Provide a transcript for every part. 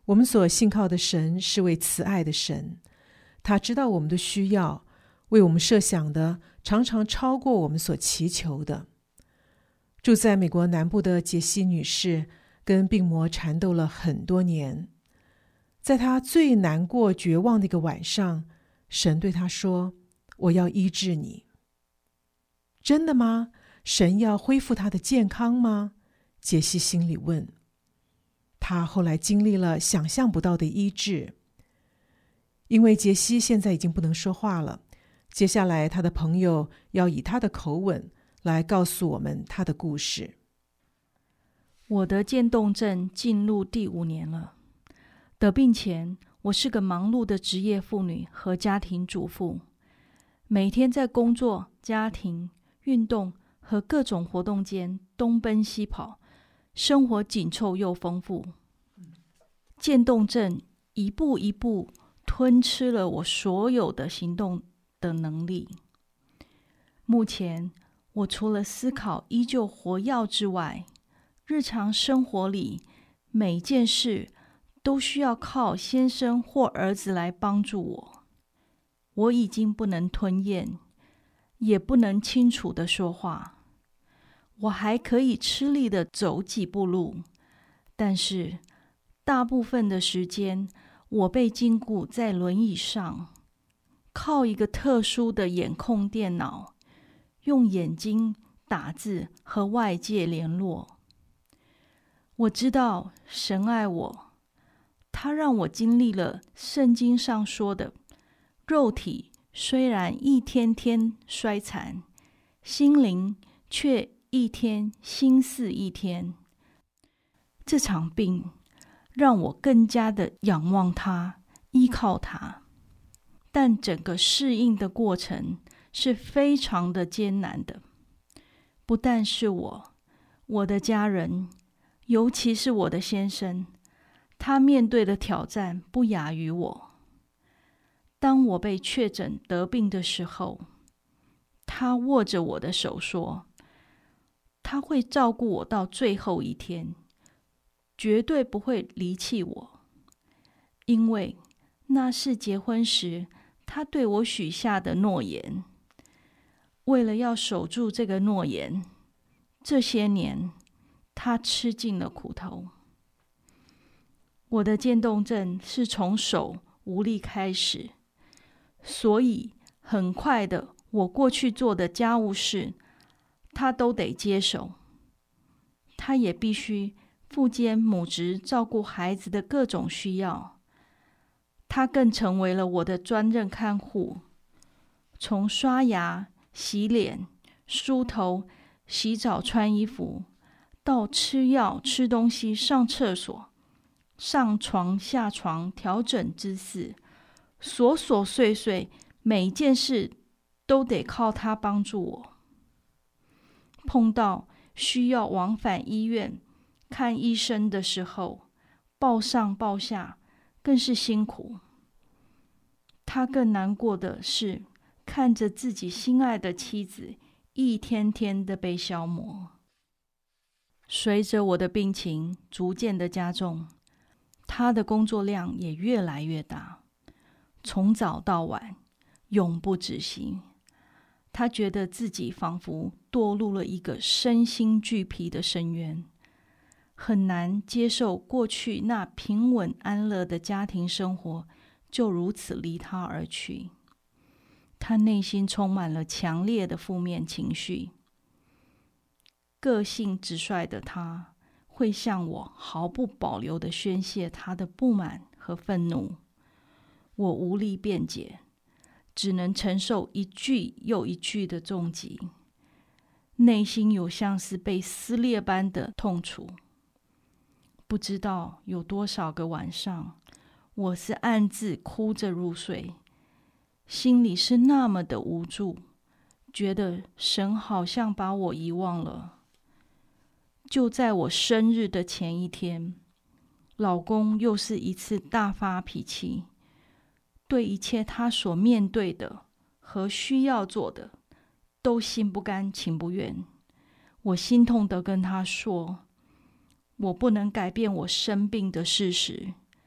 我们所信靠的神是位慈爱的神，他知道我们的需要，为我们设想的常常超过我们所祈求的。住在美国南部的杰西女士跟病魔缠斗了很多年，在她最难过绝望的一个晚上，神对她说：我要医治你。真的吗？神要恢复她的健康吗？杰西心里问。她后来经历了想象不到的医治。因为杰西现在已经不能说话了，接下来她的朋友要以她的口吻来告诉我们她的故事。 我的渐冻症进入第5年了。得病前，我是个忙碌的职业妇女和家庭主妇，每天在工作、家庭、运动和各种活动间东奔西跑，生活紧凑又丰富。渐冻症一步一步吞吃了我所有的行动的能力。目前，我除了思考依旧活跃之外，日常生活里每件事都需要靠先生或儿子来帮助我。我已经不能吞咽，也不能清楚地说话。我还可以吃力地走几步路，但是大部分的时间，我被禁锢在轮椅上，靠一个特殊的眼控电脑，用眼睛打字和外界联络。我知道神爱我，他让我经历了圣经上说的，肉体虽然一天天衰残，心灵却一天新似一天。这场病让我更加的仰望他，依靠他，但整个适应的过程是非常的艰难的。不但是我的家人，尤其是我的先生，他面对的挑战不亚于我。当我被确诊得病的时候，他握着我的手说，他会照顾我到最后一天，绝对不会离弃我，因为那是结婚时他对我许下的诺言。为了要守住这个诺言，这些年他吃尽了苦头。我的渐冻症是从手无力开始，所以很快的，我过去做的家务事，他都得接手。他也必须负兼母职照顾孩子的各种需要。他更成为了我的专任看护，从刷牙、洗脸、梳头、洗澡、穿衣服，到吃药、吃东西、上厕所、上床、下床、调整姿势，琐琐碎碎，每一件事都得靠他帮助我。碰到需要往返医院看医生的时候，抱上抱下，更是辛苦。他更难过的是，看着自己心爱的妻子一天天的被消磨。随着我的病情逐渐的加重，他的工作量也越来越大，从早到晚，永不止息。他觉得自己仿佛堕入了一个身心俱疲的深渊，很难接受过去那平稳安乐的家庭生活就如此离他而去。他内心充满了强烈的负面情绪。个性直率的他会向我毫不保留地宣泄他的不满和愤怒，我无力辩解，只能承受一句又一句的重击，内心有像是被撕裂般的痛楚。不知道有多少个晚上，我是暗自哭着入睡，心里是那么的无助，觉得神好像把我遗忘了。就在我生日的前一天，老公又是一次大发脾气，对一切他所面对的和需要做的都心不甘情不愿。我心痛地跟他说，我不能改变我生病的事实，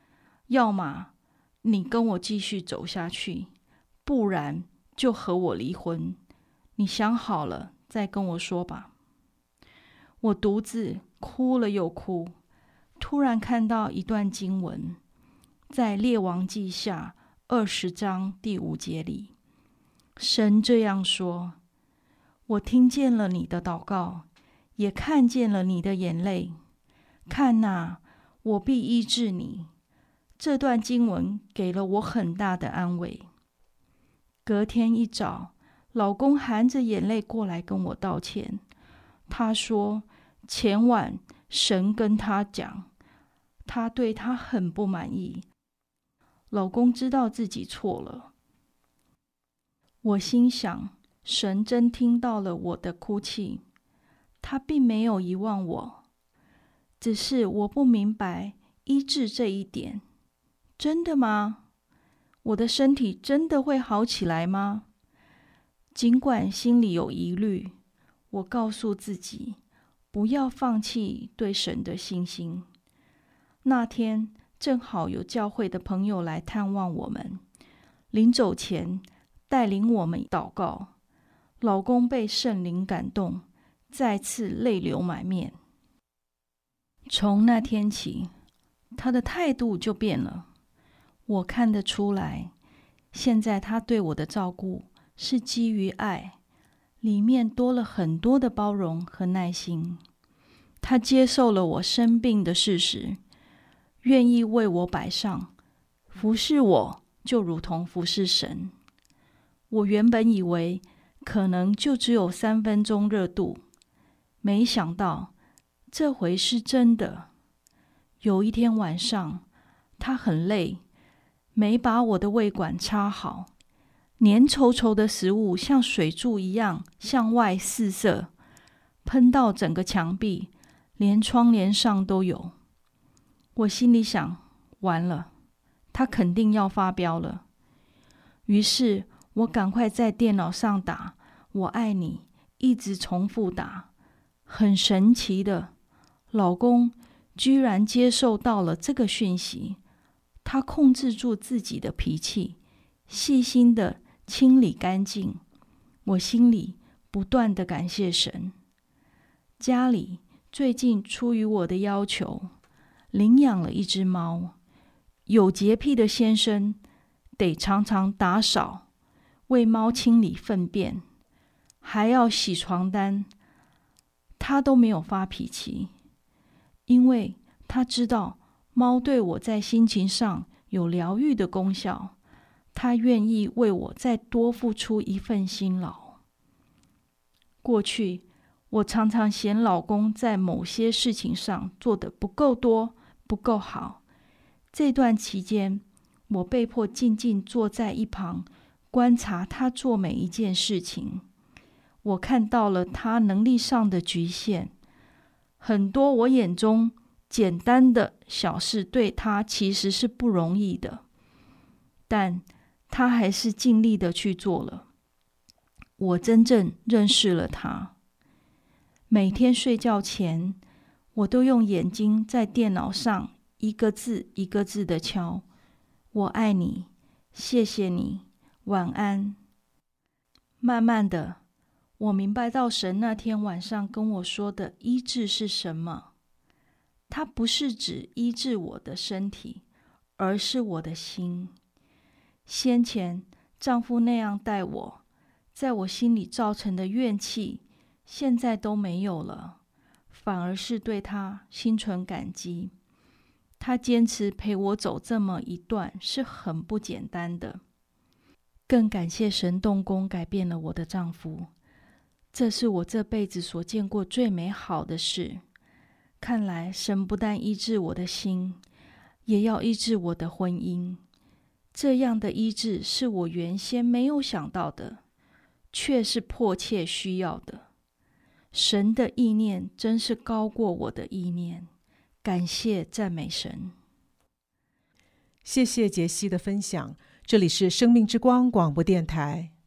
要么你跟我继续走下去，不然就和我离婚。你想好了再跟我说吧。我独自哭了又哭，突然看到一段经文，在列王记下20章第5节里，神这样说：我听见了你的祷告，也看见了你的眼泪，看哪，我必医治你。这段经文给了我很大的安慰。隔天一早，老公含着眼泪过来跟我道歉。他说前晚神跟他讲，他对他很不满意。老公知道自己错了。我心想，神真听到了我的哭泣，他并没有遗忘我，只是我不明白医治这一点。真的吗？我的身体真的会好起来吗？尽管心里有疑虑，我告诉自己不要放弃对神的信心。那天正好有教会的朋友来探望我们，临走前带领我们祷告。老公被圣灵感动，再次泪流满面。从那天起，他的态度就变了。我看得出来，现在他对我的照顾是基于爱，里面多了很多的包容和耐心。他接受了我生病的事实，愿意为我摆上，服侍我就如同服侍神。我原本以为可能就只有3分钟热度，没想到这回是真的。有一天晚上，他很累，没把我的胃管插好，黏稠稠的食物像水柱一样向外四射，喷到整个墙壁，连窗帘上都有。我心里想，完了，他肯定要发飙了。于是我赶快在电脑上打我爱你，一直重复打。很神奇的，老公居然接受到了这个讯息。他控制住自己的脾气，细心的清理干净。我心里不断的感谢神。家里最近出于我的要求，领养了一只猫。有洁癖的先生得常常打扫，为猫清理粪便，还要洗床单。他都没有发脾气，因为他知道猫对我在心情上有疗愈的功效，他愿意为我再多付出一份辛劳。过去我常常嫌老公在某些事情上做得不够多，不够好。这段期间，我被迫静静坐在一旁，观察他做每一件事情。我看到了他能力上的局限，很多我眼中简单的小事对他其实是不容易的，但他还是尽力的去做了。我真正认识了他。每天睡觉前，我都用眼睛在电脑上一个字一个字的敲：我爱你，谢谢你，晚安。慢慢的，我明白到神那天晚上跟我说的医治是什么。它不是指医治我的身体，而是我的心。先前丈夫那样待我，在我心里造成的怨气，现在都没有了，反而是对他心存感激。他坚持陪我走这么一段是很不简单的。更感谢神动工改变了我的丈夫，这是我这辈子所见过最美好的事。看来神不但医治我的心，也要医治我的婚姻。这样的医治是我原先没有想到的，却是迫切需要的。神的意念真是高过我的意念，感谢赞美神。 谢谢杰西的分享，这里是生命之光广播电台。